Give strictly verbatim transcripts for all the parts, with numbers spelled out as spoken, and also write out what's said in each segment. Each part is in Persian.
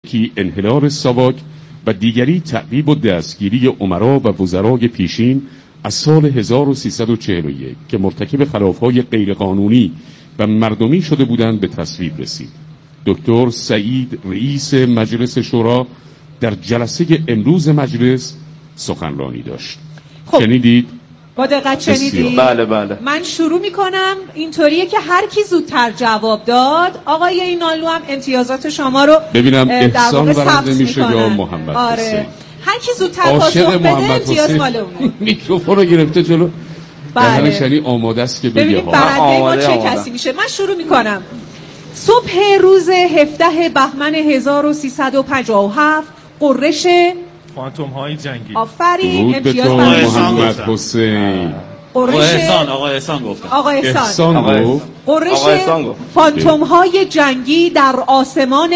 یکی انحلال ساواک و دیگری تعقیب و دستگیری امرا و وزرای پیشین از سال هزار و سیصد و چهل و یک که مرتکب خلافهای غیرقانونی و مردمی شده بودند به تصویب رسید. دکتر سعید رئیس مجلس شورا در جلسه امروز مجلس سخنرانی داشت. خب. شنیدید؟ با دقت شنیدید؟ بله بله. من شروع میکنم. اینطوریه که هر کی زودتر جواب داد آقای اینالو هم امتیازات شما رو ببینم احسان برنده میشه یا محمد آره. حسین. هر کی زودتر پاسخ بده امتیاز مال اونه. میکروفون رو گرفته جلو. بله. یعنی آماده است که بگه ببینیم برنده ما چه کسی میشه. من شروع میکنم. صبح روز هفدهم بهمن هزار و سیصد و پنجاه و هفت قررش فانتوم های جنگی. آفرین. امتیاز برای محمد حسین. قررش آقا احسان آقا احسان گفتم. آقا احسان. احسان گفت. قررش فانتوم های جنگی در آسمان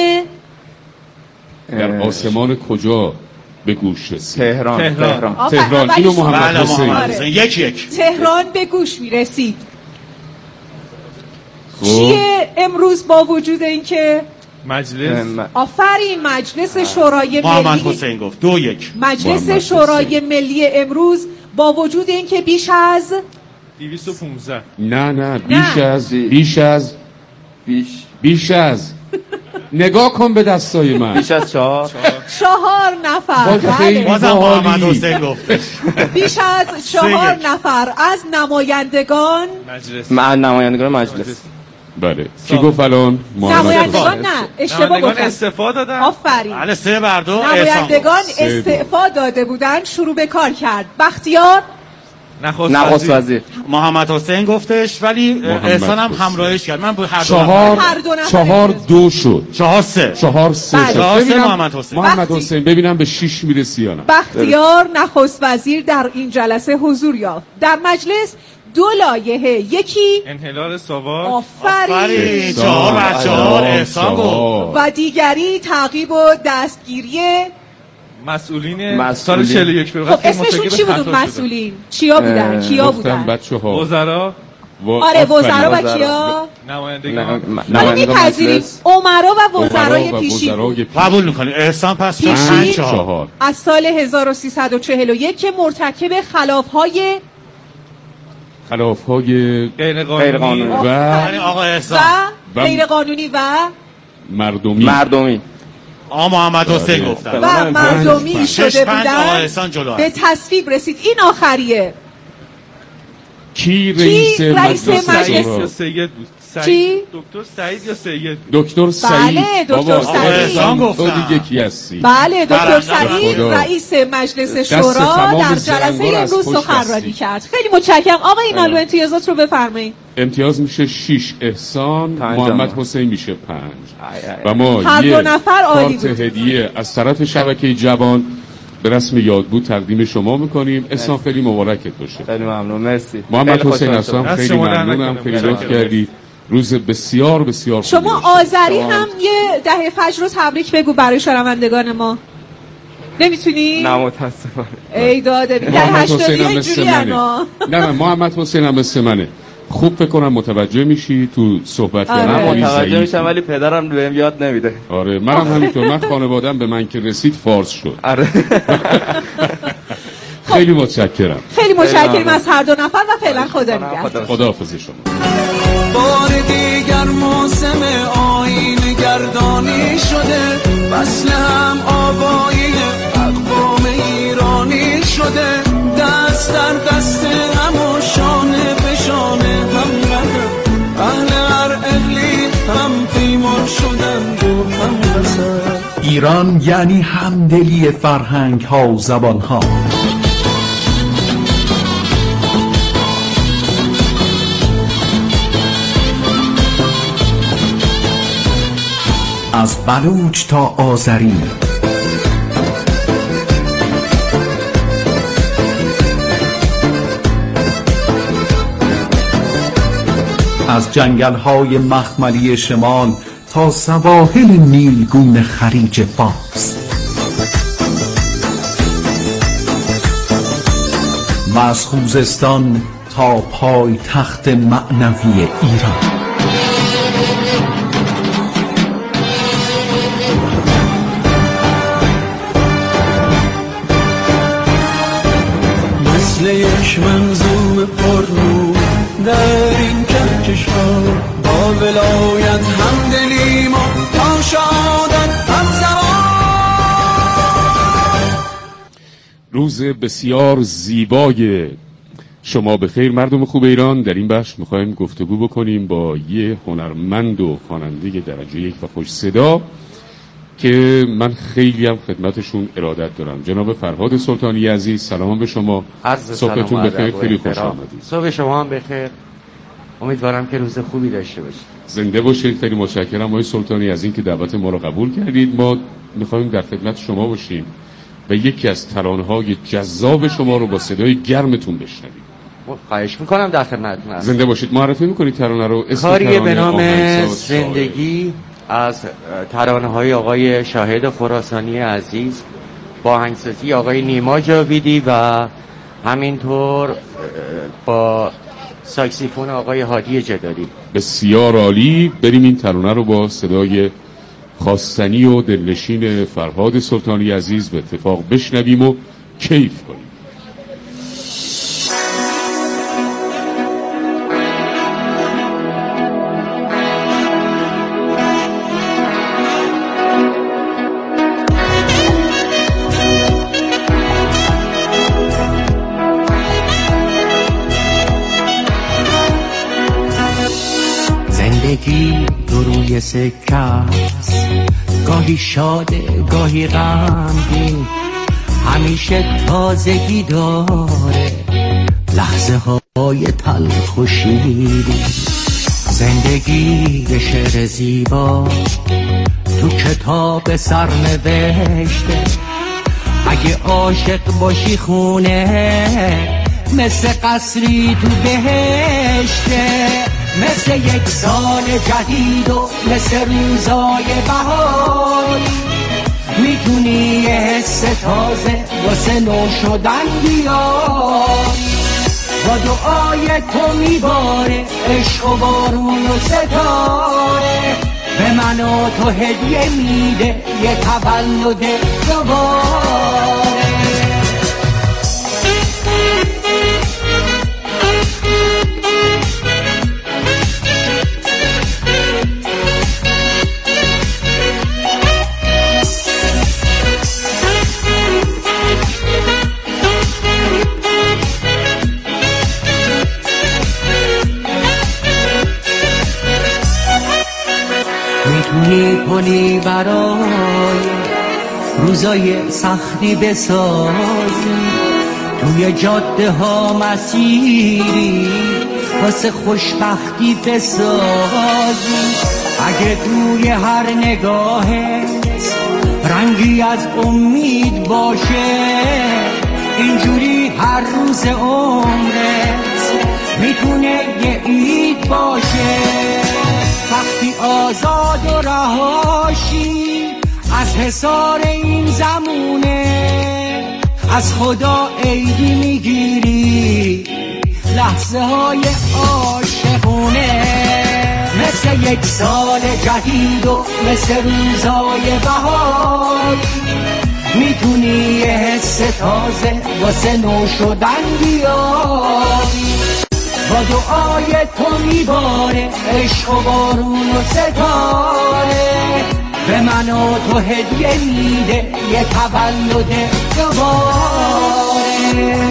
در آسمان کجا به گوش رسید؟ تهران. تهران. آفرین. تهران. ولی اینو شما- محمد بله حسین. محمد حسین یک یک. تهران به گوش میرسید. خب. چیه امروز با وجود اینکه مجلس آفرین مجلس شورای محمد ملی حسین گفت دو یک. مجلس محمد شورای حسین. ملی امروز با وجود اینکه بیش از دویست و پانزده نه نه بیش نه. از بیش از بیش بیش از نگاه کن به دستای من. بیش از چهار چهار نفر باز خیلی بله. بازم باحالی. محمد حسین گفت. بیش از چهار نفر از نمایندگان مجلس مع نمایندگان مجلس. بله کی گفت الان؟ محمد نمایندگان حسین. نه اشتباه نمایندگان گفتم. استعفا دادن. آفرین. بله سه بر دو احسان نمایندگان گفت. سه دو. استعفا داده بودن شروع به کار کرد. بختیار نخست نخست وزیر. وزیر. محمد حسین گفتش ولی محمد احسان هم حسین. همراهش کرد. من به هر دو چهار هر دو نفر چهار امتیاز. دو شد. چهار سه. چهار سه بله. شد. چهار سه ببینم محمد حسین. محمد وقتی- حسین ببینم به شش میرسی یا نه. بختیار نخست وزیر در این جلسه حضور یافت. در مجلس دو لایحه یکی انحلال ساواک. آفرین آفرین. چهار بر چهار احسان گفت. و دیگری تعقیب و دستگیری. مسئولین مسئولین. سال چهل و یک به خب بعد که اسمشون مرتکب چی خطا بود شدن. مسئولین؟ چیا بودن؟ اه، کیا گفتم بودن؟ بچه ها وزرا، آره وزرا و کیا؟ نمایندگان. ولی نمایندگان میپذیریم مجلس. امرا و وزرای وزرای و پیشین وزرای بود. پیشین. قبول میکنیم احسان پس پیشین. چهار پنج چهار. چهار از سال هزار و سیصد و چهل و یک که مرتکب خلافهای خلافهای غیر غیر قانونی. قانونی. و یعنی آقا و احسان و- غیر قانونی و مردمی مردمی. آقا محمد حسین گفتن. و بله. مردمی پنج. شده شش پنج آقا بودن احسان جلو به هست. تصویب رسید. این آخریه. کی رئیس رئیس مجلس مجلس؟ سعید شورا؟ یا سید بود. چی؟ سعید دکتر سعید یا سید بود. دکتر سعید. بله، دکتر بابا، سعید. احسان احسان تو گفتم. دیگه کی هستی؟ بله دکتر برنده سعید خدا. رئیس مجلس دست شورا تمام در زرنگا جلسه رو از امروز پشت سخنرانی بستی. کرد. خیلی متشکرم. آقا اینالو امتیازات رو بفرمایید. امتیاز میشه شش احسان، پنج محمد آقا. حسین میشه پنج ای ای. و ما هر یه دو نفر عالی کارت بود. هدیه از طرف شبکه جوان به رسم یادبود تقدیم شما میکنیم. احسان خیلی مبارکت باشه. خیلی ممنون مرسی. محمد خیلی حسین خوشحال اصلا شدم. دست خیلی شما در ممنونم، نکنه. خیلی لطف متشکرم. کردی. روز بسیار بسیار خوبی شما داشتی. آذری هم یه دهه فجر رو تبریک بگو برای شنوندگان ما. نمیتونی؟ نه متاسفانه. ای داده بی. دهه محمد هشتادی حسین هم اینجوری مثل منه. انا. نه نه محمد حسین هم مثل منه. خوب فکر کنم متوجه میشی تو صحبت آره. کردن من خیلی متوجه ضعیفی. میشم ولی پدرم بهم یاد نمیده. آره منم همینطور. من خانواده‌ام به من که رسید فارس شد. آره. خیلی متشکرم. خیلی متشکرم ممنون. از هر دو نفر و فعلا خدا نگهدار. خدا. خداحافظ شما. بار دیگر موسم آیین گردانی شده، فصل هم آبایی اقوام ایرانی شده، دست در دست هم و شانه به شانه هم رده، اهل هر اقلیم هم پیمان شدن و هم رسد. ایران یعنی همدلی فرهنگ ها و زبان ها. از بلوچ تا آذری، از جنگل های مخملی شمال تا سواحل نیلگون خلیج فارس، و از خوزستان تا پای تخت معنوی ایران. یک منظوم پرنور در این کهکشان، با ولایت همدلیم و تا شهادت هم زمان. روز بسیار زیبای شما بخیر مردم خوب ایران. در این بخش میخوایم گفتگو بکنیم با یه هنرمند و خواننده درجه یک و خوش صدا که من خیلی هم خدمتشون ارادت دارم. جناب فرهاد سلطانی عزیز، سلام به شما. صبحتون بخیر، خیلی خوش آمدید. صبح شما هم بخیر، امیدوارم که روز خوبی داشته باشید. زنده باشید. خیلی متشکرم آقای سلطانی از این که دعوت ما رو قبول کردید. ما میخوایم در خدمت شما باشیم و یکی از ترانه‌های جذاب شما رو با صدای گرمتون بشنویم. خواهش میکنم، در خدمتتون هستم. زنده باشید. معرفی میکنید ترانه رو؟ کاری به نام زندگی از ترانه‌های آقای شاهد خراسانی عزیز با آهنگسازی آقای نیما جاویدی و همینطور با ساکسیفون آقای هادی جدالی. بسیار عالی. بریم این ترانه رو با صدای خواستنی و دلنشین فرهاد سلطانی عزیز به اتفاق بشنویم و کیف کنیم. زندگی تو روی سکه است، گاهی شاده گاهی غمگین، همیشه تازگی داره لحظه های تلخ و شیرین. زندگی یه شعر زیبا تو کتاب سرنوشته، اگه عاشق باشی خونه مثل قصری تو بهشته، مثل یک سال جدید و مثل روزای بهاری، میتونی یه حس تازه واسه نو شدن بیاری. با دعای تو میباره عشق و بارون و ستاره، به من و تو هدیه میده یه تولد دوباره. میتونی پلی برای روزای سختی بسازی، توی جاده ها مسیری واسه خوشبختی بسازی. اگه توی هر نگاهت رنگی از امید باشه، اینجوری هر روز عمرت میتونه یه عید باشه. وقتی آزاد و رهاشی از حصار این زمونه، از خدا عیدی میگیری لحظه های عاشقونه، مثل یک سال جدید و مثل روزای بهار، میتونی یه حس تازه واسه نو شدن بیاری. با دعای تو میباره عشق و بارون و ستاره، به من و تو هدیه میده یه تولد دوباره.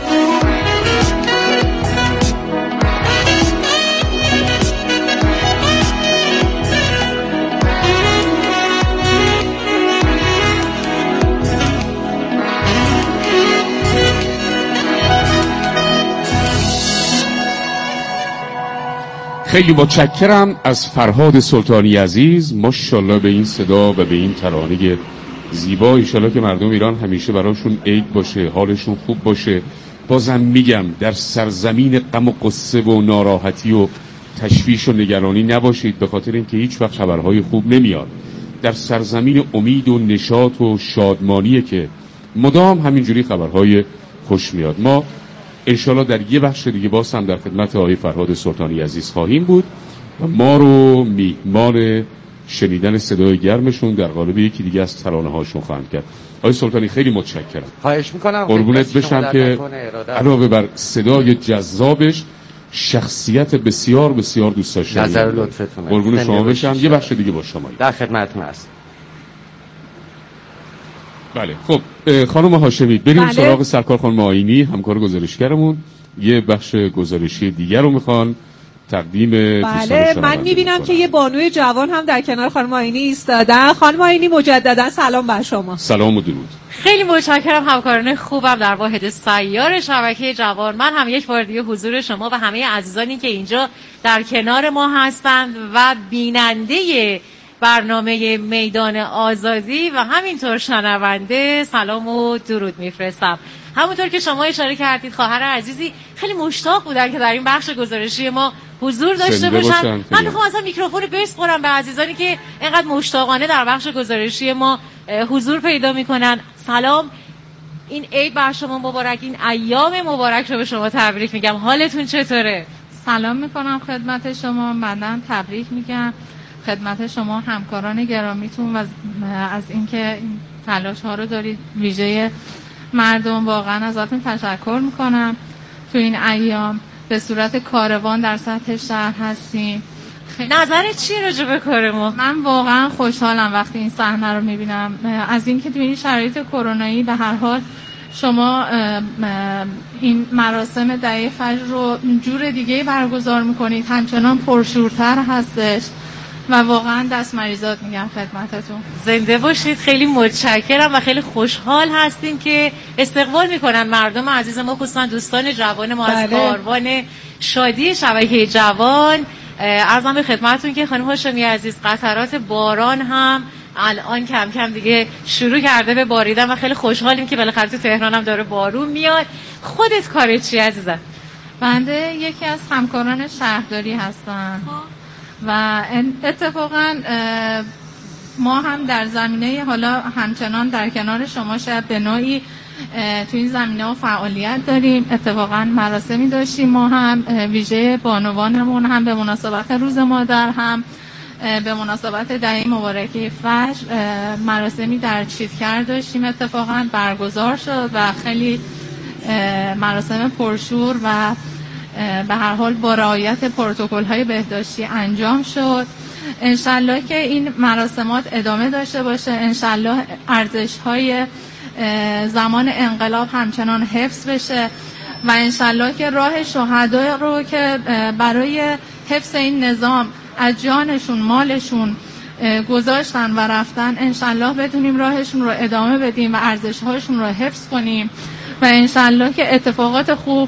خیلی متشکرم از فرهاد سلطانی عزیز. ماشاءالله به این صدا و به این ترانه زیبا. ایشالا که مردم ایران همیشه براشون عید باشه، حالشون خوب باشه. بازم میگم در سرزمین غم و قصه و ناراحتی و تشویش و نگرانی نباشید، به خاطر اینکه هیچ وقت خبرهای خوب نمیاد. در سرزمین امید و نشاط و شادمانیه که مدام همینجوری خبرهای خوش میاد. ما انشالله در یه بخش دیگه باز هم در خدمت آقای فرهاد سلطانی عزیز خواهیم بود و ما رو میهمان شنیدن صدای گرمشون در قالب یکی دیگه از ترانه هاشون خواهند کرد. آقای سلطانی خیلی متشکرم. خواهش میکنم قربونت بشم که علاوه بر صدای جذابش شخصیت بسیار بسیار دوست داشتنی. نظر لطفتونه. قربون شما بشم. یه بخش دیگه با شما در خدمتتون هست. بله خب خانم هاشمی بریم بله. سراغ سرکار خانم آیینی همکار گزارشگرمون. یه بخش گزارشی دیگر رو میخوان تقدیم بله من میبینم که یه بانوی جوان هم در کنار خانم آیینی ایستادن. خانم آیینی مجددا سلام بر شما. سلام و درود. خیلی متشکرم همکاران خوبم در واحد سیار شبکه جوان. من هم یک بار دیگه حضور شما و همه عزیزانی که اینجا در کنار ما هستند و بیننده برنامه میدان آزادی و همینطور شنونده سلام و درود میفرستم. همونطور که شما اشاره کردید خواهر عزیزی خیلی مشتاق بودن که در این بخش گزارشی ما حضور داشته باشن. من میخوام اصلا میکروفون بسپارم به عزیزانی که اینقدر مشتاقانه در بخش گزارشی ما حضور پیدا میکنن. سلام، این عید بر شما مبارک، این ایام مبارک رو به شما تبریک میگم. حالتون چطوره؟ سلام میکنم خدمت شما. بعداً تبریک میگم خدمت شما همکاران گرامیتون و از اینکه این تلاش ها رو دارید ویژه مردم. واقعا ازتون تشکر میکنم. تو این ایام به صورت کاروان در سطح شهر هستیم. نظرت چیه راجع به کار ما؟ من واقعا خوشحالم وقتی این صحنه رو میبینم از اینکه تو این شرایط کرونایی به هر حال شما این مراسم دعیه فجر رو جور دیگه برگزار میکنید، همچنان پرشورتر هستش و واقعا دست مریضات میگم خدمتتون. زنده باشید. خیلی متشکرم و خیلی خوشحال هستیم که استقبال میکنن مردم عزیز ما، خصوصا دوستان جوان ما. بله. از کاروان شادی شبکه جوان عرضم به خدمتتون که خانم هاشمی عزیز قطرات باران هم الان کم کم دیگه شروع کرده به باریدن و خیلی خوشحالیم که بالاخره تو تهران هم داره بارون میاد. خودت کارت چی عزیزم؟ بنده یکی از همکاران شهرداری هستم و اتفاقا ما هم در زمینه حالا همچنان در کنار شما شاید به نوعی تو این زمینه ها فعالیت داریم. اتفاقا مراسمی داشتیم ما هم ویژه بانوانمون هم به مناسبت روز مادر هم به مناسبت دعیه مبارکه فجر مراسمی در چیتکر داشتیم. اتفاقا برگزار شد و خیلی مراسم پرشور و به هر حال با رعایت پروتکل‌های بهداشتی انجام شد. انشالله که این مراسمات ادامه داشته باشه، انشالله ارزش‌های زمان انقلاب همچنان حفظ بشه و انشالله که راه شهدا رو که برای حفظ این نظام از جانشون مالشون گذاشتن و رفتن، انشالله بتونیم راهشون رو ادامه بدیم و ارزش‌هاشون رو حفظ کنیم و انشالله که اتفاقات خوب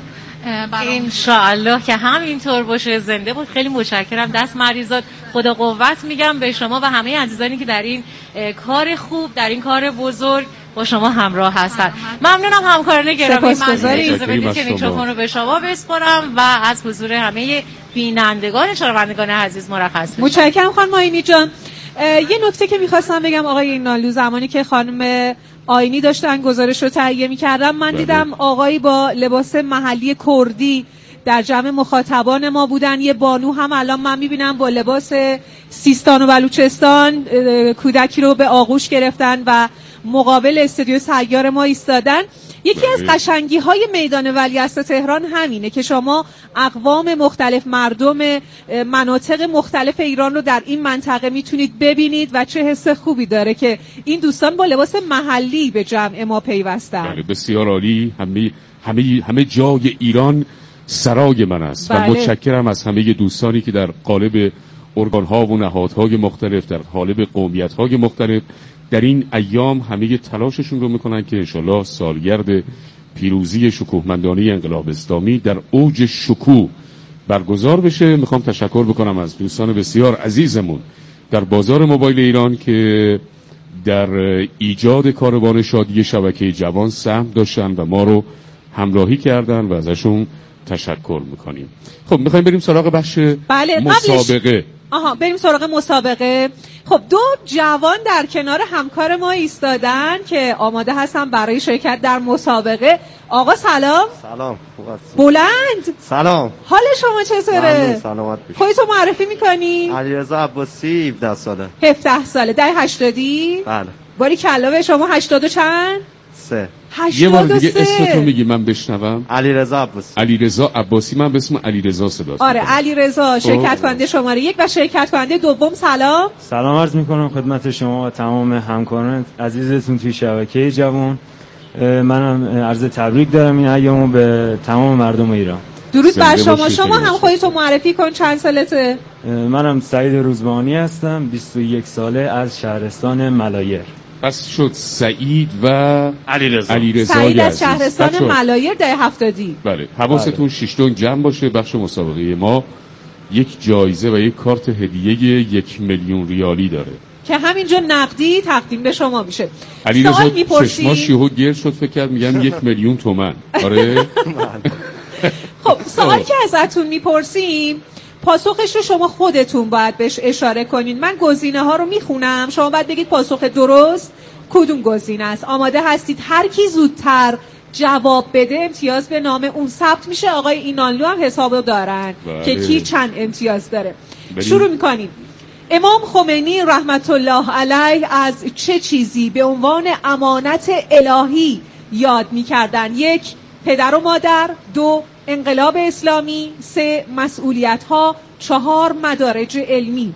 انشاءالله که همینطور باشه. زنده بود. خیلی متشکرم. دست مریضات. خدا قوت میگم به شما و همه عزیزانی که در این کار خوب، در این کار بزرگ با شما همراه هستن. ممنونم همکاران گرامی. من اجازه بدید که میکروفون رو به شما بسپارم و از حضور همه بینندگان شنوندگان عزیز مرخص بشم. متشکرم خانم آیینی جان. یه نکته که میخواستم بگم آقای نالو، زمانی که خانم آیینی داشتن گزارش رو تهیه می‌کردم من بله. دیدم آقایی با لباس محلی کردی در جمع مخاطبان ما بودن. یه بانو هم الان من می‌بینم با لباس سیستان و بلوچستان کودکی رو به آغوش گرفتن و مقابل استودیو سیار ما ایستادن. یکی بله. از قشنگی‌های میدان ولیعصر تهران همینه که شما اقوام مختلف، مردم مناطق مختلف ایران رو در این منطقه میتونید ببینید و چه حس خوبی داره که این دوستان با لباس محلی به جمع ما پیوستن. بله بسیار عالی. همه همه همه جای ایران سرای من است. بله. و متشکرم از همه دوستانی که در قالب ارگان‌ها و نهادهای مختلف، در قالب قومیت‌های مختلف در این ایام همه تلاششون رو میکنن که انشالله سالگرد پیروزی شکوهمندانه انقلاب اسلامی در اوج شکوه برگزار بشه. میخوام تشکر بکنم از دوستان بسیار عزیزمون در بازار موبایل ایران که در ایجاد کاروان شادی شبکه جوان سهم داشتن و ما رو همراهی کردن و ازشون تشکر میکنیم. خب میخوایم بریم سراغ بخش بله. مسابقه. آها بریم سراغ مسابقه. خب دو جوان در کنار همکار ما ایستادن که آماده هستن برای شرکت در مسابقه. آقا سلام. سلام. خوب هستید؟ بلند. سلام. حال شما چطوره؟ سلامت باشید. خودتو معرفی میکنی؟ علیرضا عباسی، هفده ساله. هفده ساله. دهه هشتادی؟ بله. باری کلا به شما هشتاد و چند؟ سه. یه بار دیگه اسمتو میگی من بشنوم. علیرضا عباسی. علیرضا عباسی. من به اسم علیرضا صدا. آره علیرضا شرکت کننده شماره یک و شرکت کننده دوم. سلام. سلام عرض میکنم خدمت شما و تمام همکاران عزیزتون توی شبکه جوان. منم عرض تبریک دارم این ایامو به تمام مردم ایران. درود بر شما. شما هم خودتو معرفی کن. چند سالته؟ منم سعید روزبانی هستم، بیست و یک ساله، از شهرستان ملایر. پس شد سعید و علیرضا. علیرضا سعید از شهرستان ملایر دهه هفتادی. بله. حواستون شیشتون جمع باشه. بخش مسابقه ما یک جایزه و یک کارت هدیه یک میلیون ریالی داره که همینجا نقدی تقدیم به شما میشه. علیرضا چشماش یهو گرد شد، فکر کرد میگم یک میلیون تومان. آره. خب سوالی که ازتون میپرسیم پاسخش رو شما خودتون باید بهش اشاره کنین. من گزینه ها رو میخونم، شما باید بگید پاسخ درست کدوم گزینه است. آماده هستید؟ هر کی زودتر جواب بده امتیاز به نام اون ثبت میشه. آقای اینانلو هم حسابو دارن بله. که کی چند امتیاز داره. بریم. شروع میکنیم. امام خمینی رحمت الله علیه از چه چیزی به عنوان امانت الهی یاد میکردن؟ یک، پدر و مادر. دو، انقلاب اسلامی. سه، مسئولیت ها. چهار، مدارج علمی.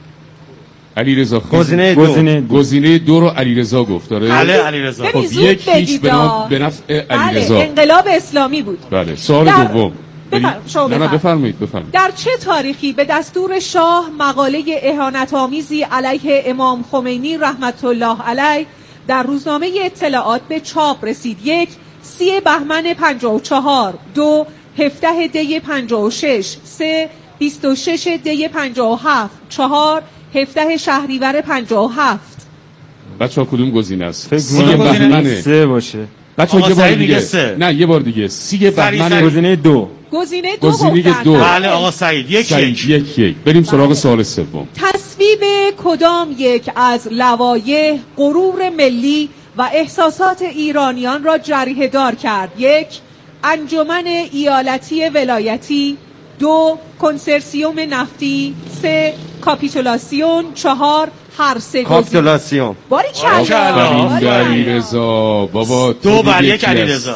علیرضا گزینه دو گزینه دو, گزینه دو رو علیرضا گفت. داره بله علیرضا. خب یک هیچ به نفع علیرضا. بله انقلاب اسلامی بود. بله. سوال در... دوم. بفرم... نه نه بفرمایید بفرمایید. در چه تاریخی به دستور شاه مقاله اهانت آمیزی علیه امام خمینی رحمت الله علیه در روزنامه اطلاعات به چاپ رسید؟ یک، سی بهمن پنجاه و چهار. دو، هفده دی پنجاه و شش. سه، بیست و شش دی پنجاه و هفت. چهار، هفده شهریور پنجاه و هفت. بچه‌ها کدوم گزینه است؟ سی بهمن سه باشه. بچه‌ها یه بار دیگه سه. نه یه بار دیگه. سی بهمن. گزینه دو. گزینه دو. گزینه دو. بله آقا سعید. یک یک. یک یک. بریم سراغ سوال سوم. تصویب کدام یک از لوایح غرور ملی و احساسات ایرانیان را جریحه دار کرد؟ یک، انجمن ایالتی ولایتی. دو، کنسرسیوم نفتی. سه، کاپیتولاسیون. چهار، هر سه. کاپیتولاسیون. باری کلا علیرضا بابا دو بر یک علیرضا.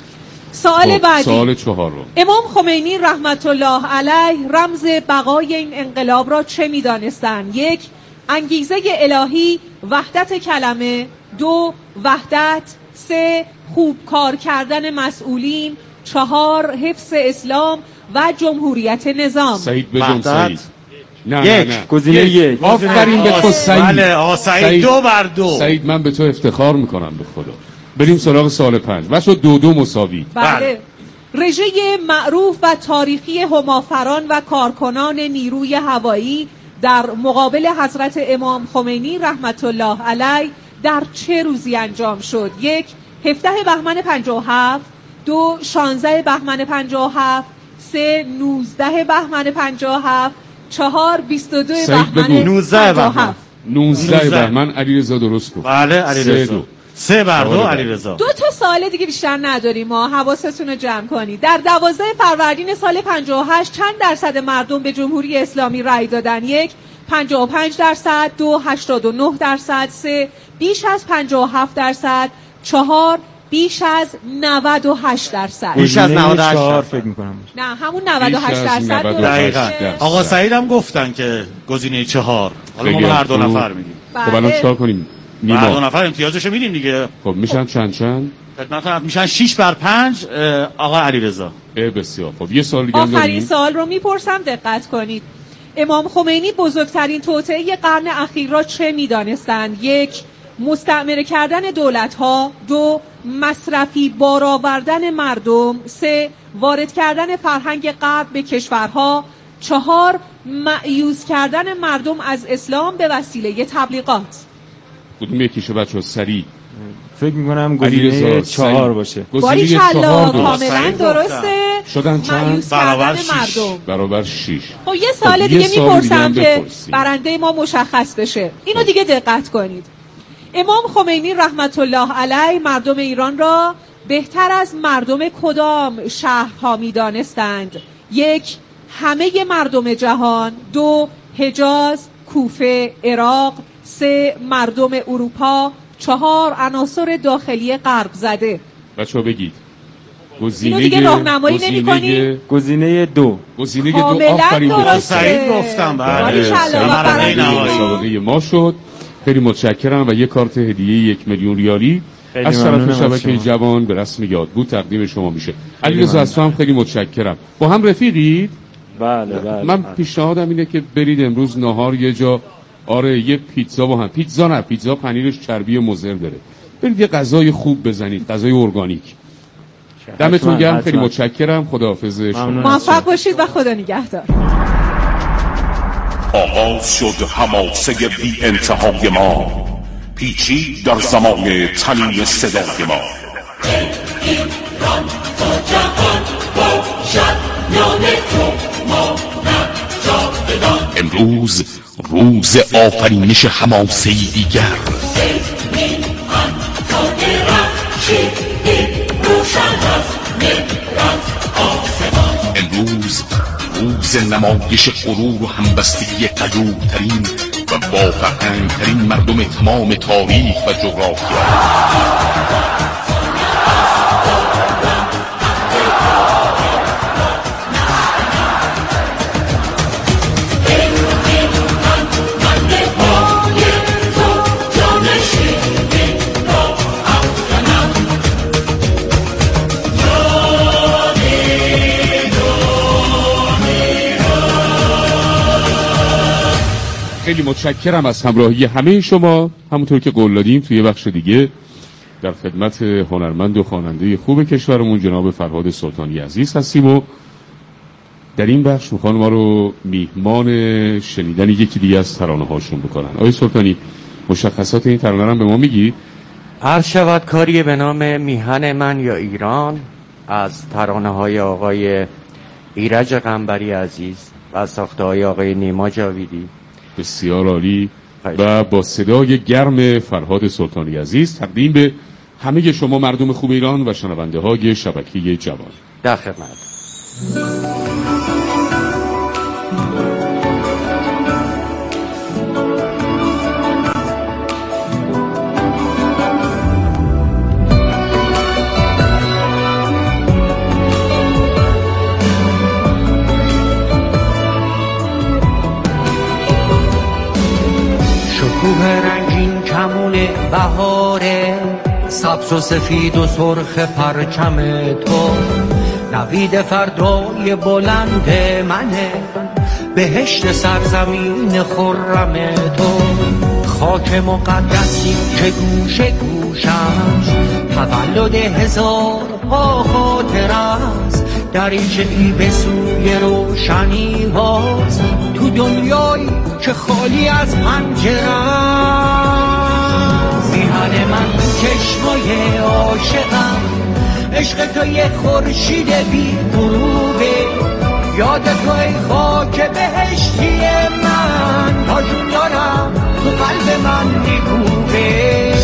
سوال بعدی. سوال چهارم. امام خمینی رحمت الله علیه رمز بقای این انقلاب را چه می‌دانستند؟ یک، انگیزه الهی، وحدت کلمه. دو، وحدت. سه، خوب کار کردن مسئولین. چهار، حفظ اسلام و جمهوریت نظام. سعید بجم سعید. نه یک. نه نه. گزینه یک. آفرین به تو سعید. بله آقا سعید. سعید دو بر دو. سعید من به تو افتخار میکنم به خدا. بریم سراغ سال پنج. بچه دو دو مساوی. بله. رژه معروف و تاریخی همافران و کارکنان نیروی هوایی در مقابل حضرت امام خمینی رحمت الله علیه در چه روزی انجام شد؟ یک، هفده بهمن پنجاه و هفت. دو، شانزده بهمن پنجاه و هفت. سه، نوزده بهمن پنجاه و هفت. چهار، بیست و دو بهمن پنجاه و هفت. نوزده بهمن علیرضا درست گفت. بله علیرضا. سه بر دو علیرضا. دو تا سوال دیگه بیشتر نداریم ما، حواستون رو جمع کنید. در دوازده فروردین سال پنجاه و هشت چند درصد مردم به جمهوری اسلامی رأی دادن؟ یک، پنجاه و پنج درصد. دو، هشتاد و نه درصد. سه، بیش از پنجاه و هفت درصد. چهار، بیش از نود و هشت درصد. بیش از نود و هشت فکر می‌کنم. نه همون نود و هشت درصد. دقیقاً. آقا سعید هم گفتن که گزینه چهار. حالا ما هر دو نفر میگیم. خب الان چیکار کنیم؟ هر دو نفر امتیازشو میدیم دیگه. خب میشن چند چند؟ خدمتتون میشن شش بر پنج آقا علیرضا. بسیار خب یه سوال دیگه آخرین سوال رو میپرسم دقت کنید. امام خمینی بزرگترین توطئه قرن اخیر را چه میدانستند؟ یک، مستعمره کردن دولت‌ها. دو، مصرفی بار آوردن مردم. سه، وارد کردن فرهنگ غرب به کشورها. چهار، مأیوس کردن مردم از اسلام به وسیله تبلیغات. کدوم یکیشو بچه‌ها سریع؟ فکر می‌کنم گزینه چهار باشه. باری کلا کاملا درسته. شدن چند؟ مایوس برابر کردن شیش. مردم. برابر شیش. خب یه سال خب، دیگه یه سال میپرسم دیگه هم که بپرسیم. برنده ما مشخص بشه. اینو دیگه دقت کنید. امام خمینی رحمت الله علیه مردم ایران را بهتر از مردم کدام شهرها می‌دانستند؟ یک، همه مردم جهان. دو، حجاز، کوفه، عراق. سه، مردم اروپا. چهار، عناصر داخلی غرب زده. بچه‌ها بگید. گزینه اینو دیگه راهنمایی نمی‌کنی؟ گزینه دو. گزینه دو. کاملاً آفرین درسته. سعید گفتم بله. باریکلا، برنده برنده نهایی. مسابقه ما شد. خیلی متشکرم و یک کارت هدیه یک میلیون ریالی خیلی از ممنونم طرف از شبکه شما. جوان به رسم یادبود تقدیم شما میشه. علیرضا ممنون. از تو هم خیلی متشکرم. با هم رفیقید؟ بله بله. من پیشنهادم اینه که برید امروز نهار یه جا، آره یه پیتزا با هم، پیتزا نه، پیتزا پنیرش چربی مضر داره، برید یه غذای خوب بزنید، غذای ارگانیک. دمتون گرم، خیلی متشکرم. خداحافظ شما. موفق باشید و خدا نگهدار. آغاز شد حماسه بی انتهای ما، پیچید در زمان طنین صدای ما. ایران تا جهان باشد میان تو ما نجاودان. امروز روز آفرینش حماسه‌ای دیگر. ایران تا درخشیدی روشن از مهرت آسمان. امروز روز نمایش غرور و همبستگی قدورترین و با فرهنگترین مردم تمام تاریخ و جغرافیا. خیلی متشکرم از همراهی همه شما. همونطور که قول دادیم توی بخش دیگه در خدمت هنرمند و خواننده خوب کشورمون جناب فرهاد سلطانی عزیز هستیم و در این بخش میخوان ما رو میهمان شنیدن یکی دیگه از ترانه هاشون بکنن. آقای سلطانی مشخصات این ترانه رو به ما میگی؟ عرض شود کاری به نام میهن من یا ایران از ترانه های آقای ایرج قنبری عزیز و ساخته های آقای نیما جاویدی. بسیار عالی. و با صدای گرم فرهاد سلطانی عزیز تقدیم به همه شما مردم خوب ایران و شنونده های شبکه جوان. در خدمت. شکوه رنگین کمون بهاره، سبز و سفید و سرخ پرچم تو، نوید فردای بلند منه، بهشت سرزمین خرم تو، خاک مقدسی که گوش گوشش تولد هزارها خاطر است، دریچه ای به سوی روشنی باز تو دنیایی که خالی از پنجره است. میهن من چشمای عاشقم، عشق تو یه خورشید بی غروبه، یاد تو ای خاک بهشتی من، تا جون دارم تو قلب من میکوبه.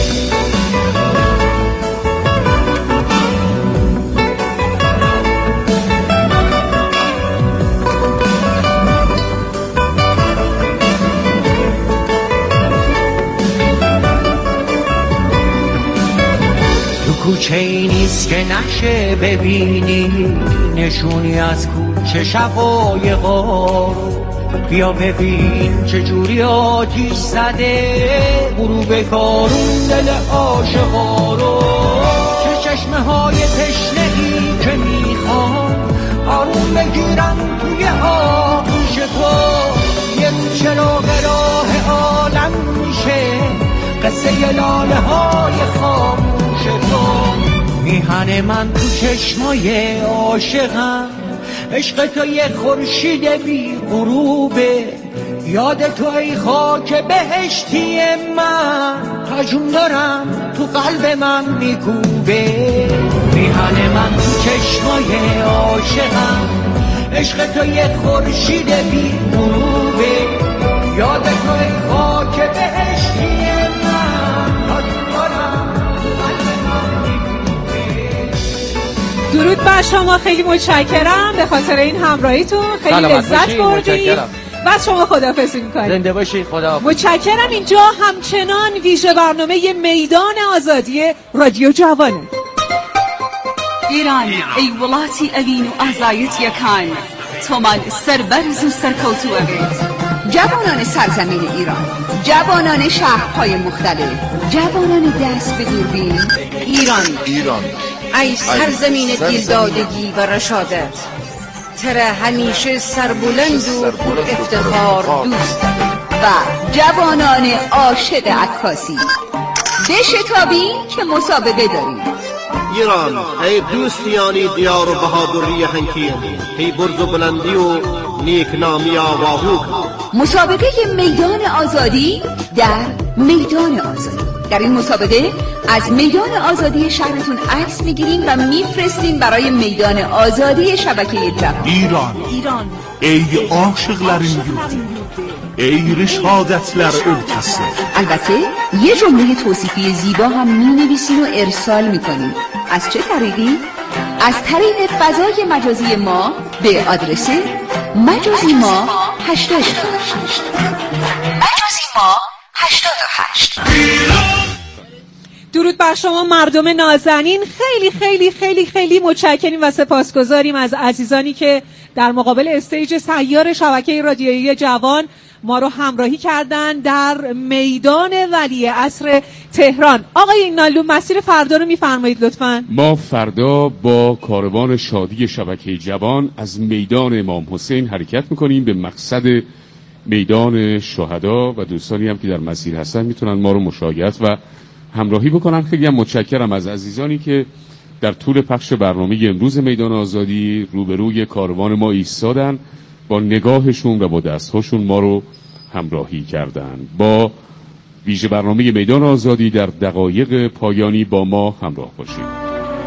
کوچه ای نیست که نشه ببینی نشونی از کوچه شقایقا، بیا ببین چجوری آتیش زده غروب کارون دل عاشقا رو، چه چشمه های تشنه ای که میخوان آروم بگیرم توی آغوش تو، یه روز چراغ راه عالم میشه قصه لاله های خاموش تو. میهن من تو چشمای عاشقم، عشق تو یه خورشید بی غروبه، یاد تو ای خاک بهشتی من، تا جون دارم تو قلب من میکوبه. میهن من چشمای عاشقم، عشق تو یه خورشید بی غروبه، یاد تو ای خاک بهشتی من، درود بر شما، خیلی متشکرم به خاطر این همراهیتون، خیلی لذت بردیم و از شما خداحافظی میکنیم. زنده باشید. خدا متشکرم. اینجا همچنان ویژه برنامه میدان آزادی رادیو جوانه. ایران ای وڵاتی ئەوین و ئازایەت یەکان، تۆمان سەربەرز و سەرکەوتو ئەوێت. جوانان سرزمین ایران، جوانان شهرهای مختلف، جوانان دست به دوربین. ایران ایران ای سرزمین دلدادگی و رشادت، ترا همیشه سربلند و افتخار دوست و جوانان عاشق عکاسی. بشتابی که مسابقه داریم. ایران ای دوستیانی دیار و بهادری هنکین، ای برز و بلندی و نیکنامی آواهو. مسابقه میدان آزادی در میدان آزادی. در این مسابقه از میدان آزادی شهرتون عکس میگیریم و میفرستیم برای میدان آزادی شبکه جوان. ایران ایران ey aşıkların yurdu, ey rişadetler ülkesi. البته یه جمله توصیفی زیبا هم مینویسیم و ارسال میکنیم. از چه طریقی؟ از طریق فضای مجازی ما به آدرس مجازی ما هشتاد و هشت مجازی ما هشتاد و هشت. درود بر شما مردم نازنین، خیلی خیلی خیلی خیلی متشکریم و سپاسگزاریم از عزیزانی که در مقابل استیج سیار شبکه رادیویی جوان ما رو همراهی کردن در میدان ولیعصر تهران. آقای اینالو مسیر فردا رو میفرمایید لطفاً. ما فردا با کاروان شادی شبکه جوان از میدان امام حسین حرکت میکنیم به مقصد میدان شهدا و دوستانی هم که در مسیر هستن میتونن ما رو مشاهده و همراهی بکنن. خیلی هم متشکرم از عزیزانی که در طول پخش برنامه امروز میدان آزادی روبروی کاروان ما ایستادن، با نگاهشون و با دستهاشون ما رو همراهی کردن. با ویژه برنامه میدان آزادی در دقایق پایانی با ما همراه باشید.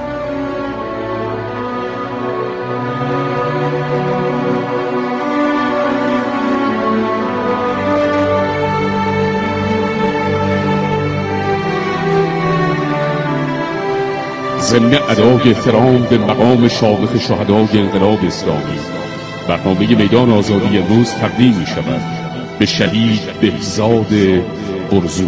ضمن ادای احترام به مقام شامخ شهدای انقلاب اسلامی، برنامه میدان آزادی امروز تقدیم می شود به شهید بهزاد برزو.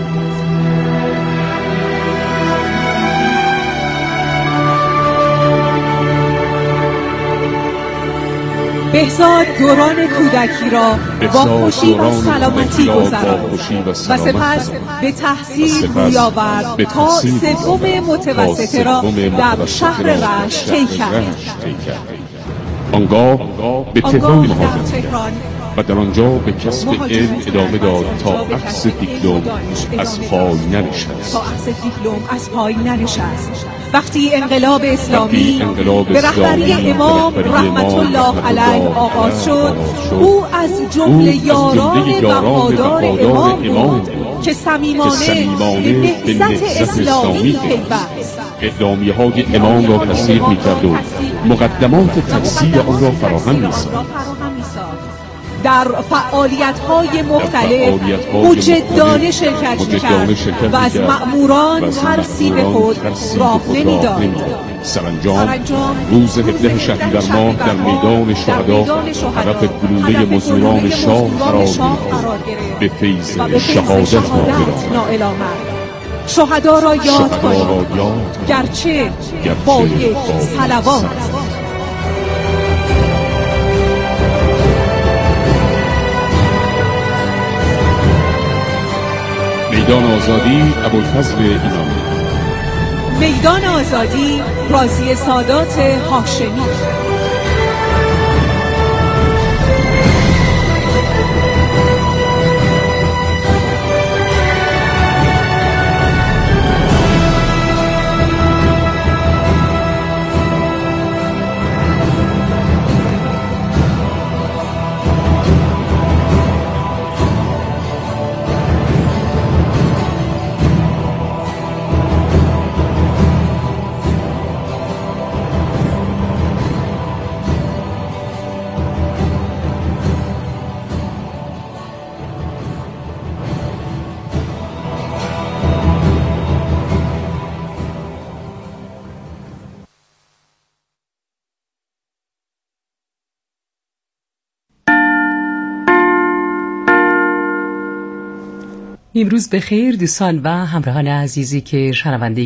بهزاد دوران کودکی را با خوشی و سلامتی گذراند و سپس به تحصیل روی آورد تا سوم متوسطه را در شهر رشت طی کرد. آنگاه به تهران مهاجرت کرد و در آنجا به کسب علم ادامه داد تا عکس دیپلم از پای ننشست. تا عکس دیپلم از پای ننشست. وقتی انقلاب اسلامی به رهبری امام رحمت الله علیه آغاز شد، او از جمله یاران وفادار امام بود که صمیمانه به نهضت اسلامی پیوست. اقدامیه های امام را تصدیق می‌کرد و مقدمات تجسید آن را فراهم می‌ساخت. در فعالیت‌های مختلف مجدانه شرکت می‌کرد و از مأموران ترسی به خود راه نمی‌داد. سرانجام روز هفدهم شهریور ماه در میدان شهدا طرف گلوله مزدوران شاه قرار گرفت، به فیض شهادت نائل آمد. شهدا را یاد کنید، گرچه با یک صلوات. میدان آزادی ابوالفضل اینامی. میدان آزادی راضی سادات هاشمی. امروز بخیر دوستان و همراهان عزیزی که شنونده